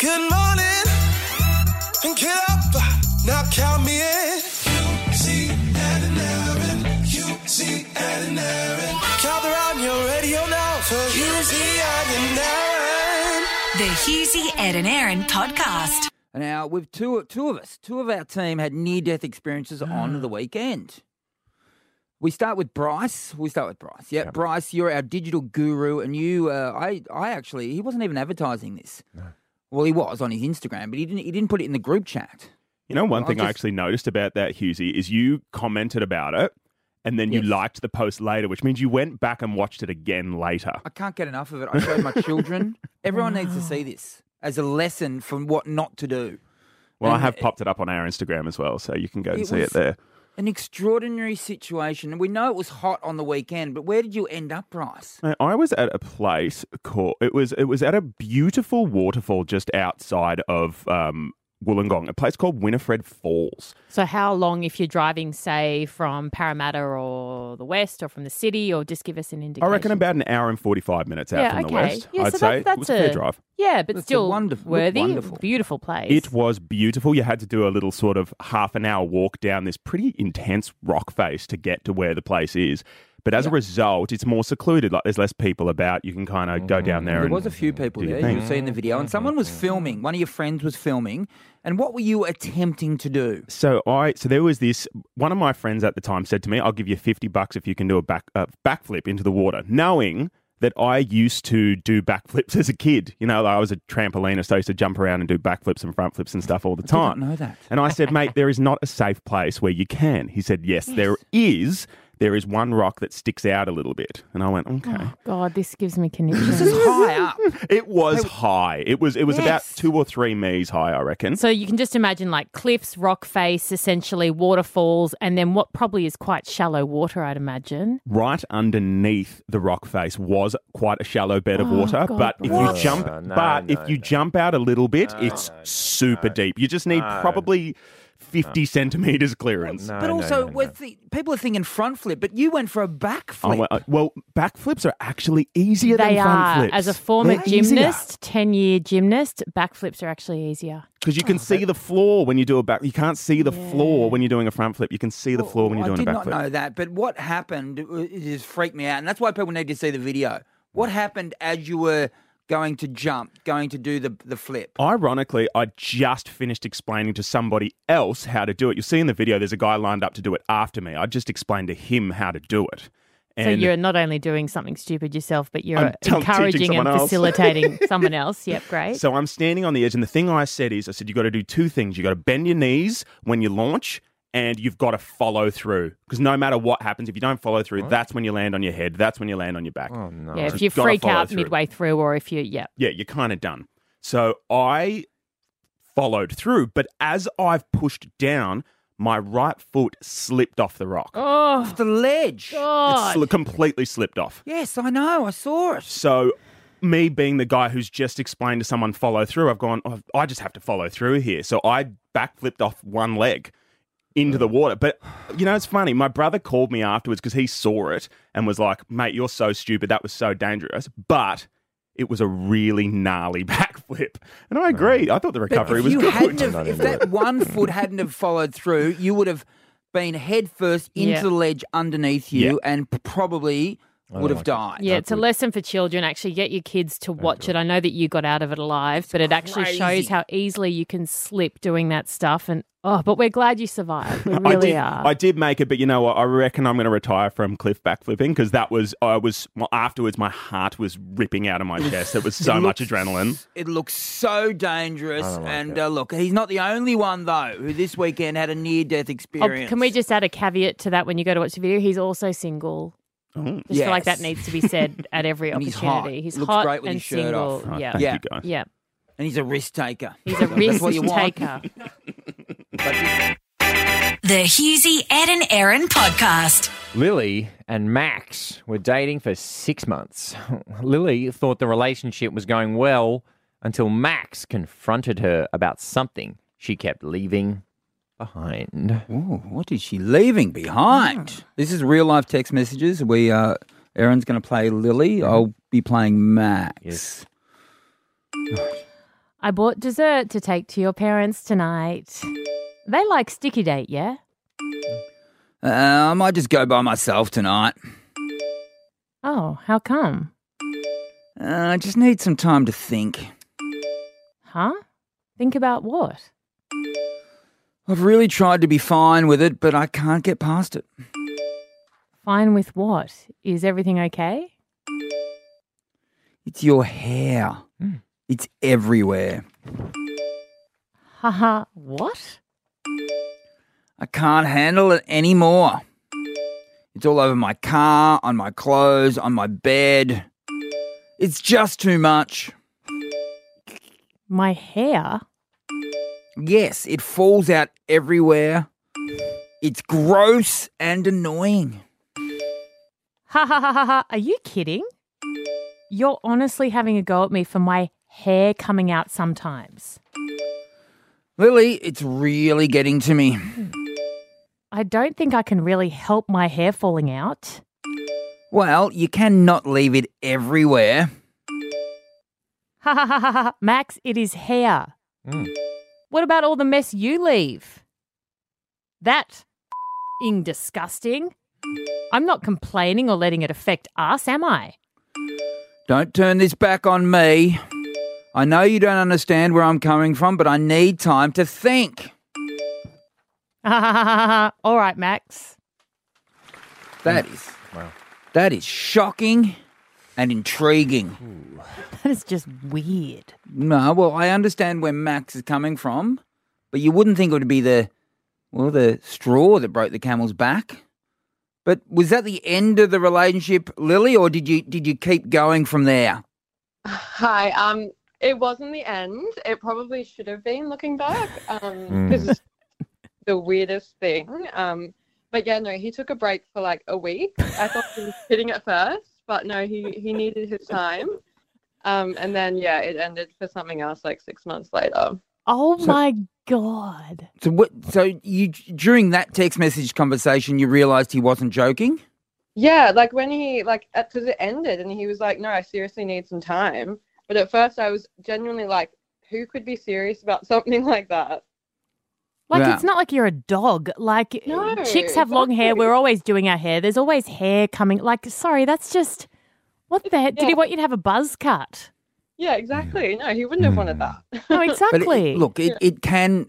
Good morning, and get up, now count me in. QC and Aaron, QC and Aaron. Gather on your radio now for QC and Aaron. The Hughesy, Ed and Aaron podcast. Now, with two of our team had near-death experiences on the weekend. We start with Bryce. Yeah, Bryce, you're our digital guru, and you, he wasn't even advertising this. No. Well, he was on his Instagram, but he didn't put it in the group chat. You know, one thing I actually noticed about that, Hughesy, is you commented about it, and then you liked the post later, which means you went back and watched it again later. I can't get enough of it. I showed my children. Everyone needs to see this as a lesson from what not to do. Well, I have popped it up on our Instagram as well, so you can go and see it there. An extraordinary situation. And we know it was hot on the weekend, but where did you end up, Bryce? I was at a place called... It was at a beautiful waterfall just outside of Wollongong, a place called Winifred Falls. So how long if you're driving, say, from Parramatta or the west or from the city, or just give us an indication? I reckon about an hour and 45 minutes out from the west, I'd say. It was a fair drive. Yeah, but That's still wonderful. Beautiful place. It was beautiful. You had to do a little sort of half an hour walk down this pretty intense rock face to get to where the place is. But as a result, it's more secluded. Like there's less people about. You can kind of go down there. There was a few people there. You see in the video, and someone was filming. One of your friends was filming. And what were you attempting to do? So there was this. One of my friends at the time said to me, "I'll give you $50 if you can do a backflip into the water," knowing that I used to do backflips as a kid. You know, I was a trampolinist. I used to jump around and do backflips and front flips and stuff all the time. I didn't know that. And I said, "Mate, there is not a safe place where you can." He said, yes. There is. There is one rock that sticks out a little bit. And I went, okay. Oh, God, this gives me conniptions. This is high up. It was high. It was about 2 or 3 meters high, I reckon. So you can just imagine like cliffs, rock face, essentially waterfalls, and then what probably is quite shallow water, I'd imagine. Right underneath the rock face was quite a shallow bed of water. God, but if you jump out a little bit, it's super deep. You just need probably 50 centimetres clearance. But also, people are thinking front flip, but you went for a back flip. Well, backflips are actually easier than front flips. As a former gymnast, 10-year gymnast, backflips are actually easier. Because you can see the floor when you do a back. You can't see the floor when you're doing a front flip. You can see the floor when you're doing a back flip. I did not know that, but what happened, it just freaked me out, and that's why people need to see the video. What happened as you were going to do the flip? Ironically, I just finished explaining to somebody else how to do it. You'll see in the video there's a guy lined up to do it after me. I just explained to him how to do it. And so you're not only doing something stupid yourself, but you're encouraging and facilitating someone else. Yep, great. So I'm standing on the edge, and the thing I said, you've got to do 2 things. You've got to bend your knees when you launch, and you've got to follow through. Because no matter what happens, if you don't follow through, that's when you land on your head. That's when you land on your back. Oh, no. Yeah, if you freak out midway through, or if you, Yeah, you're kind of done. So I followed through, but as I've pushed down, my right foot slipped off the rock. Oh, off the ledge. God. It completely slipped off. Yes, I know. I saw it. So me being the guy who's just explained to someone follow through, I've gone, I just have to follow through here. So I backflipped off one leg into the water. But, you know, it's funny. My brother called me afterwards because he saw it and was like, mate, you're so stupid. That was so dangerous. But it was a really gnarly backflip. And I agree. I thought the recovery was good. If that one foot hadn't have followed through, you would have been head first into the ledge underneath you and probably would have died. Yeah, it's a lesson for children. Actually, get your kids to watch it. I know that you got out of it alive, but it actually shows how easily you can slip doing that stuff. And but we're glad you survived. We really are. I did make it, but you know what? I reckon I'm going to retire from cliff backflipping because afterwards my heart was ripping out of my chest. It was so much adrenaline. It looks so dangerous. And look, he's not the only one, though, who this weekend had a near-death experience. Can we just add a caveat to that when you go to watch the video? He's also single. Just feel like that needs to be said at every opportunity. He's hot. Looks hot great with and his shirt single. off. Yeah. Thank you, guys. Yeah. And he's a risk taker. He's a risk taker. The Hughesy, Ed and Aaron podcast. Lily and Max were dating for 6 months. Lily thought the relationship was going well until Max confronted her about something she kept leaving behind. Ooh, what is she leaving behind? This is real life text messages. Aaron's going to play Lily. I'll be playing Max. Yes. I bought dessert to take to your parents tonight. They like sticky date, yeah? I might just go by myself tonight. Oh, how come? I just need some time to think. Huh? Think about what? I've really tried to be fine with it, but I can't get past it. Fine with what? Is everything okay? It's your hair. It's everywhere. Haha, what? I can't handle it anymore. It's all over my car, on my clothes, on my bed. It's just too much. My hair? Yes, it falls out everywhere. It's gross and annoying. Ha ha ha ha ha. Are you kidding? You're honestly having a go at me for my hair coming out sometimes. Lily, it's really getting to me. I don't think I can really help my hair falling out. Well, you cannot leave it everywhere. Ha ha ha ha ha. Max, it is hair. What about all the mess you leave? That f***ing disgusting. I'm not complaining or letting it affect us, am I? Don't turn this back on me. I know you don't understand where I'm coming from, but I need time to think. All right, Max. That is shocking and intriguing. That is just weird. No, well, I understand where Max is coming from, but you wouldn't think it would be the straw that broke the camel's back. But was that the end of the relationship, Lily, or did you keep going from there? Hi. It wasn't the end. It probably should have been, looking back, because it's the weirdest thing. But yeah, no, he took a break for like a week. I thought he was kidding at first, but no, he needed his time. And then yeah, it ended for something else like 6 months later. Oh my God. So you during that text message conversation, you realised he wasn't joking? Yeah, like when he because it ended and he was like, "No, I seriously need some time." But at first, I was genuinely like, "Who could be serious about something like that?" Like, Yeah. It's not like you're a dog. Like, No, chicks have long hair. exactly. We're always doing our hair. There's always hair coming. Like, sorry, that's just... What the heck? Did he Yeah. want you to have a buzz cut? Yeah, exactly. No, he wouldn't have wanted that. No, But exactly. it can,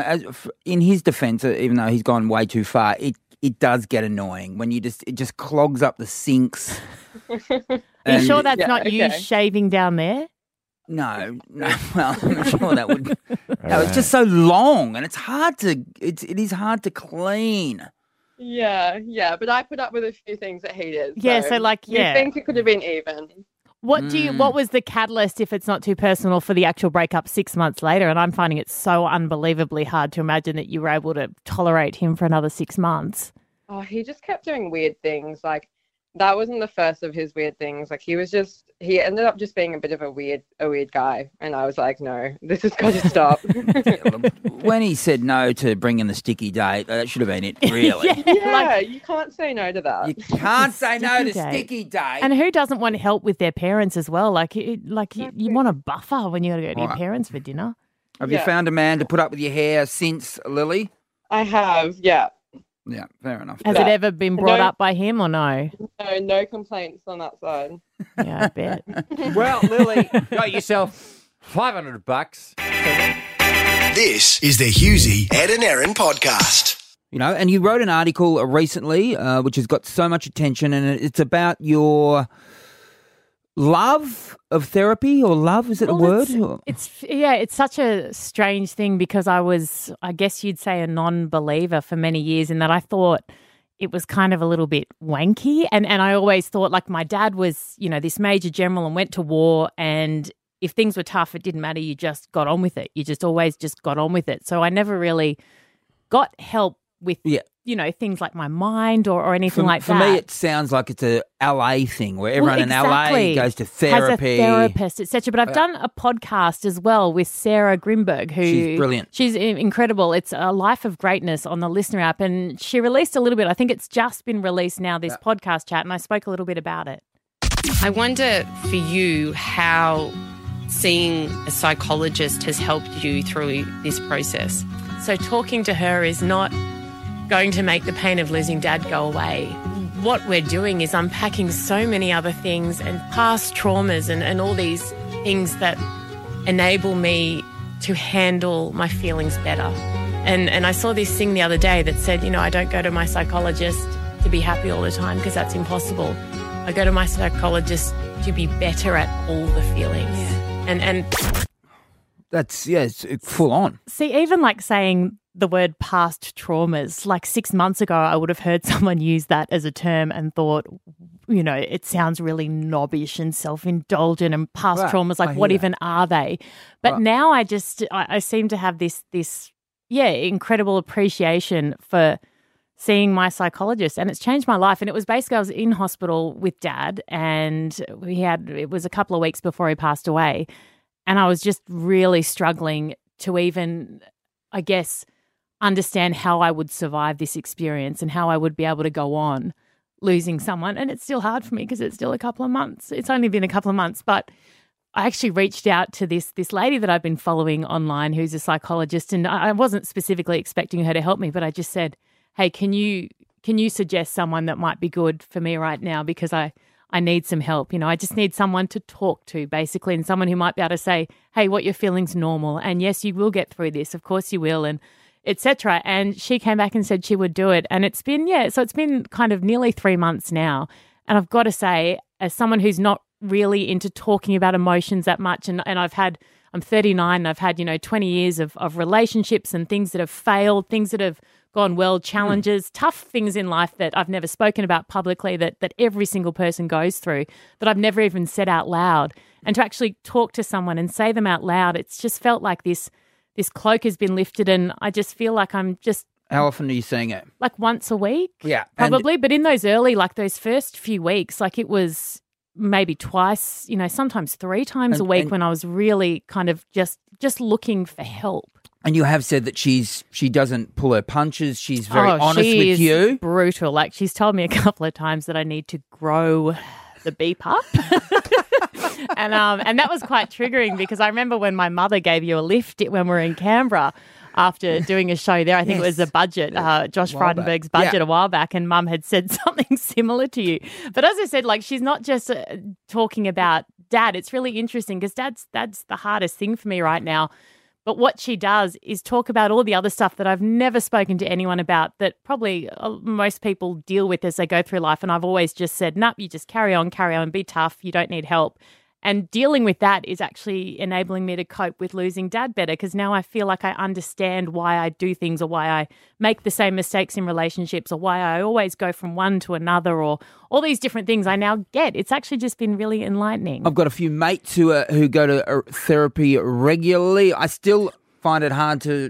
in his defence, even though he's gone way too far, it does get annoying when it just clogs up the sinks. Are you And- sure that's Yeah, not you okay. shaving down there? No. Well, I'm not sure that would. No, it's just so long, and it is hard to clean. Yeah, but I put up with a few things that he did. Yeah, so, like, you yeah. think it could have been even? What was the catalyst, if it's not too personal, for the actual breakup 6 months later? And I'm finding it so unbelievably hard to imagine that you were able to tolerate him for another 6 months. Oh, he just kept doing weird things. Like, that wasn't the first of his weird things. Like, he ended up just being a bit of a weird guy. And I was like, no, this has got to stop. When he said no to bringing the sticky date, that should have been it, really. Yeah, you can't say no to that. You can't say no to Sticky date. sticky date. And who doesn't want help with their parents as well? Like you want a buffer when you got to go to your Right. parents for dinner. Have you Yeah. found a man to put up with your hair since, Lily? I have, yeah. Yeah, fair enough. Has Yeah. it ever been brought No. up by him or no? No complaints on that side. Yeah, I bet. Well, Lily, got yourself $500. This is the Hughesy, Ed and Erin podcast. You know, and you wrote an article recently, which has got so much attention, and it's about your love of therapy, or love, is it a word? It's such a strange thing because I guess you'd say, a non-believer for many years, in that I thought it was kind of a little bit wanky. And I always thought, like, my dad was, this major general and went to war, and if things were tough, it didn't matter. You just got on with it. You just always just got on with it. So I never really got help with, things like my mind or anything like for that. me, it sounds like it's a LA thing where everyone exactly. in LA goes to therapy. Has a therapist, etc. But I've done a podcast as well with Sarah Grimberg, who She's brilliant. She's incredible. It's a Life of Greatness on the Listener app, and she released a little bit. I think it's just been released now, this podcast chat, and I spoke a little bit about it. I wonder for you how seeing a psychologist has helped you through this process? So talking to her is not going to make the pain of losing Dad go away. What we're doing is unpacking so many other things and past traumas and all these things that enable me to handle my feelings better. And I saw this thing the other day that said, I don't go to my psychologist to be happy all the time because that's impossible. I go to my psychologist to be better at all the feelings. Yeah. And That's, it's full on. see, even like saying the word past traumas, like 6 months ago, I would have heard someone use that as a term and thought, it sounds really knobbish and self-indulgent, and past Right, traumas, I like hear what that. even are they? But Right. now I seem to have this incredible appreciation for seeing my psychologist, and it's changed my life. And it was basically, I was in hospital with Dad, and it was a couple of weeks before he passed away, and I was just really struggling to even, I guess, understand how I would survive this experience and how I would be able to go on losing someone. And it's still hard for me because it's still a couple of months. It's only been a couple of months, but I actually reached out to this lady that I've been following online who's a psychologist, and I wasn't specifically expecting her to help me, but I just said, hey, can you suggest someone that might be good for me right now, because I need some help. I just need someone to talk to, basically, and someone who might be able to say, hey, what you're feeling's normal, and yes, you will get through this. Of course you will, and etc. And she came back and said she would do it. And it's been kind of nearly 3 months now. And I've got to say, as someone who's not really into talking about emotions that much, and I'm 39, and I've had, 20 years of relationships and things that have failed, things that have gone well, challenges, tough things in life that I've never spoken about publicly, that every single person goes through, that I've never even said out loud. And to actually talk to someone and say them out loud, it's just felt like this cloak has been lifted, and I just feel like I'm just... How often are you seeing it? Like once a week? Yeah. Probably. But in those those first few weeks, like it was maybe twice, sometimes 3 times a week when I was really kind of just looking for help. And you have said that she doesn't pull her punches. She's very honest she with is you. Brutal. Like she's told me a couple of times that I need to grow the beep up. And that was quite triggering, because I remember when my mother gave you a lift when we were in Canberra after doing a show there. I think it was a budget, Josh Frydenberg's budget a while back, and Mum had said something similar to you. But as I said, like she's not just talking about Dad. It's really interesting because Dad's the hardest thing for me right now. But what she does is talk about all the other stuff that I've never spoken to anyone about, that probably most people deal with as they go through life. And I've always just said, nope, you just carry on, be tough. You don't need help. And dealing with that is actually enabling me to cope with losing Dad better, because now I feel like I understand why I do things, or why I make the same mistakes in relationships, or why I always go from one to another, or all these different things I now get. It's actually just been really enlightening. I've got a few mates who go to therapy regularly. I still find it hard to.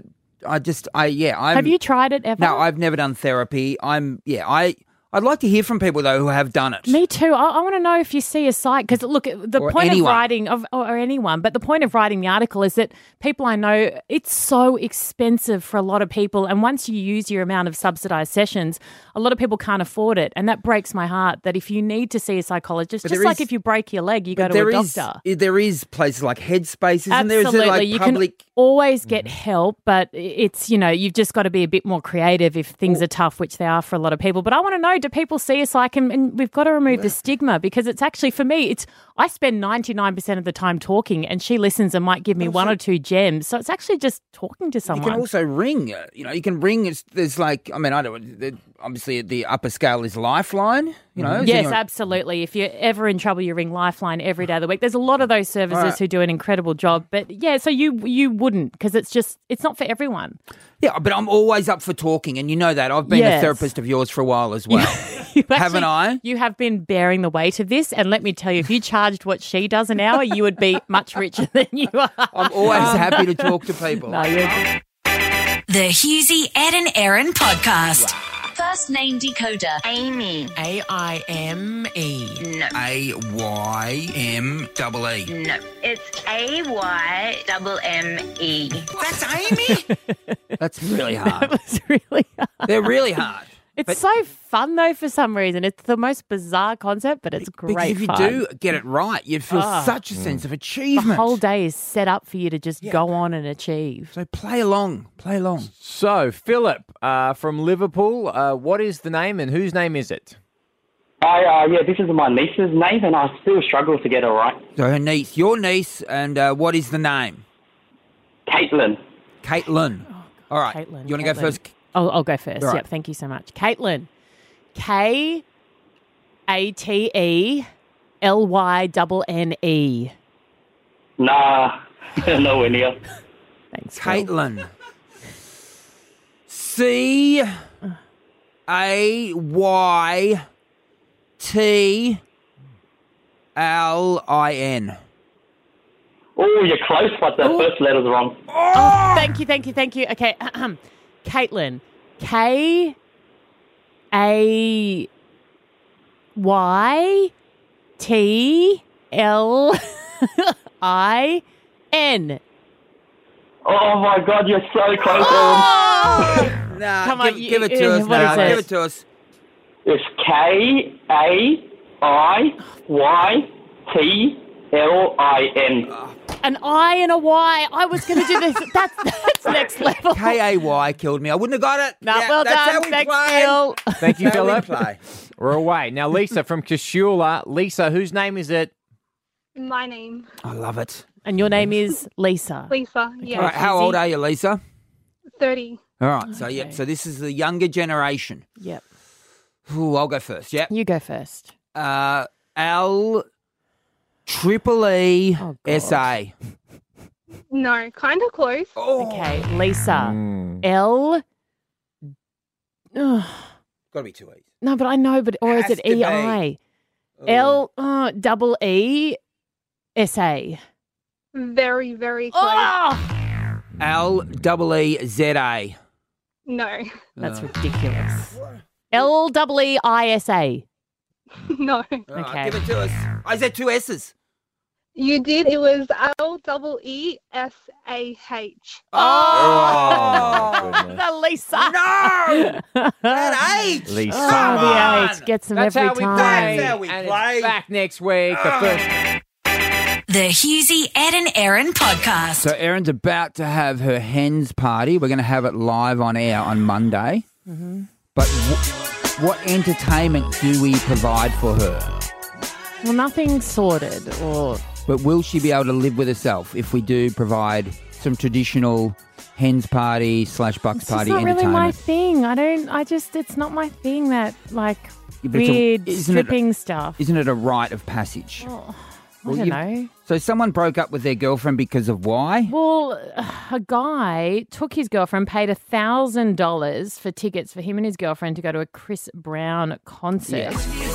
Have you tried it ever? No, I've never done therapy. I'd like to hear from people, though, who have done it. Me too. I want to know if you see a site, because look, the Or point anyone. of writing or anyone, but the point of writing the article is that people I know, it's so expensive for a lot of people, and once you use your amount of subsidised sessions, a lot of people can't afford it, and that breaks my heart. That if you need to see a psychologist, just like if you break your leg, you go to a doctor. There is places like Headspace, isn't there? Absolutely, Is there like you public? can always get help, but it's you've just got to be a bit more creative if things are tough, which they are for a lot of people. But I want to know, do people see a psych? And we've got to remove the stigma, because it's actually, for me, I spend 99% of the time talking, and she listens and might give me one or two gems. So it's actually just talking to someone. You can also ring. You can ring. There's like, I don't. Obviously, the upper scale is Lifeline. Yes, absolutely. If you're ever in trouble, you ring Lifeline every day of the week. There's a lot of those services who do an incredible job. But yeah, so you wouldn't, because it's not for everyone. Yeah, but I'm always up for talking, and you know that. I've been a therapist of yours for a while as well. Haven't I? You have been bearing the weight of this, and let me tell you, if you charged what she does an hour, you would be much richer than you are. I'm always happy to talk to people. No, you're... The Hughesy, Ed and Erin podcast. First name decoder. Amy. A-I-M-E. No. A-Y-M-E-E. No. It's A-Y-M-M-E. That's Amy? That's really hard. That was really hard. They're really hard. It's so fun, though, for some reason. It's the most bizarre concept, but it's great Because if you fun. do get it right, you'd feel such a sense of The achievement. whole day is set up for you to just go on and achieve. So play along. Play along. So, Philip from Liverpool, what is the name and whose name is it? This is my niece's name, and I still struggle to get it right. So her niece, your niece, and what is the name? Caitlin. Caitlin. All right. Caitlin, You want to go first? I'll go first. All right. Yep, thank you so much. Caitlin. Kateelyne. Nah, nowhere near. Thanks, Phil. Caitlin. Caytlin. Oh, you're close, but the first letter's wrong. Oh, thank you. Okay, Caitlin. Kaytlin. Oh, my God, you're so close, Erin. Nah, Come on, give it to us. what is it? Give it to us. It's Kaytlin. An I and a Y. I was going to do this. That's next level. K-A-Y killed me. I wouldn't have got it. No, Yeah, well that's how done. we Thanks, play. Phil. Thank you, That's how we Philip. play. We're away. Now, Lisa from Kashula. Lisa, whose name is it? My name, I love it. And your name is Lisa. Lisa. Yeah, All right, how old are you, Lisa? 30. All right, so so this is the younger generation. Yep. Ooh, I'll go first. Yep. You go first. L-E-E-S-A. No, kind of close. Okay, Lisa. L. Got to be two E's. No, but I know, or is Has it to be. E-I? L-E-E-S-A. Very, very close. Oh! L-E-E-Z-A. No. That's ridiculous. L-E-E-I-S-A. No. All right, Okay. give it to us. I said two S's. You did. It was L-E-E-S-A-H. Oh! The Lisa. No! That H! Lisa. Oh, the H gets them That's every how we time. play. That's how we and play. It's back next week. The first. The Husey, Ed and Aaron podcast. So Erin's about to have her hens party. We're going to have it live on air on Monday. Mm-hmm. But what entertainment do we provide for her? Well, nothing sorted or... But will she be able to live with herself if we do provide some traditional hens party / bucks It's party just not really entertainment? my thing. It's not my thing, that, like, Yeah, but it's weird isn't it- stripping stuff. Isn't it a rite of passage? Oh, Well, I don't you've- know. So someone broke up with their girlfriend because of why? Well, a guy took his girlfriend, paid $1,000 for tickets for him and his girlfriend to go to a Chris Brown concert.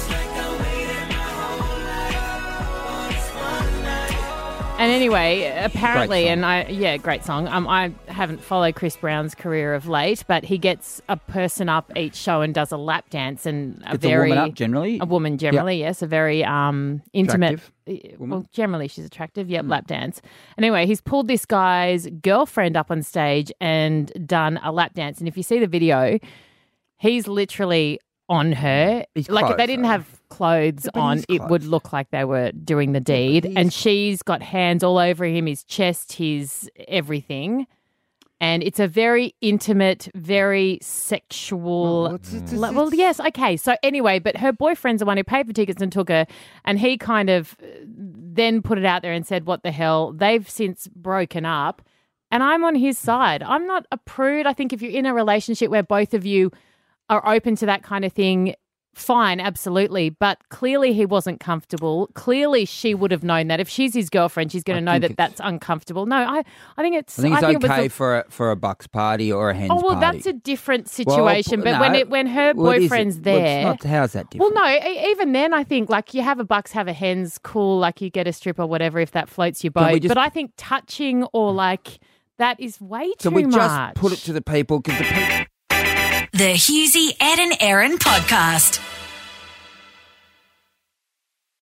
And anyway, apparently, great song. I haven't followed Chris Brown's career of late, but he gets a person up each show and does a lap dance, and Gets a woman up generally? a woman generally, yes, a very intimate. Attractive woman? Well, generally she's attractive. Yep, lap dance. Anyway, he's pulled this guy's girlfriend up on stage and done a lap dance, and if you see the video, he's literally on her. He's like if they clothes, didn't though. have clothes Yeah, but on, he's it would clothes. look like they were doing the deed. And she's got hands all over him, his chest, his everything. And it's a very intimate, very sexual. Well, yes, okay. So anyway, but her boyfriend's the one who paid for tickets and took her, and he kind of then put it out there and said, "What the hell?" They've since broken up, and I'm on his side. I'm not a prude. I think if you're in a relationship where both of you are open to that kind of thing, fine, absolutely. But clearly he wasn't comfortable. Clearly she would have known that. If she's his girlfriend, she's going to know think that it's- that's uncomfortable. No, I think it's... I think it's it was okay a- for a bucks party or a hens Oh, well, party. that's a different situation. Well, but no. when her Well, it boyfriend's isn't. Well, there... it's not, how's that Well, different? no, even then I think, like, you have a bucks, have a hens, cool, like you get a strip or whatever if that floats your Can we boat. just- But I think touching or, like, that is way Can too we much. just put it to the people? Because the people... The Husey, Ed and Aaron podcast.